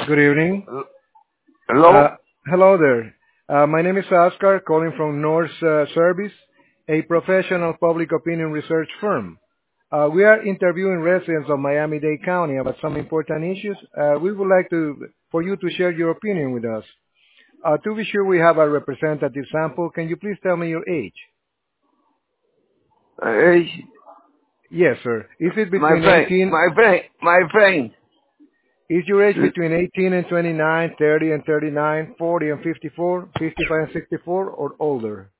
Good evening. Hello? Hello there. My name is Oscar, calling from North Service, a professional public opinion research firm. We are interviewing residents of Miami-Dade County about some important issues. We would like for you to share your opinion with us. To be sure we have a representative sample, can you please tell me your age? Hey, Yes, sir. Is it my between friend, 18? my friend. Is your age between 18 and 29, 30 and 39, 40 and 54, 55 and 64, or older?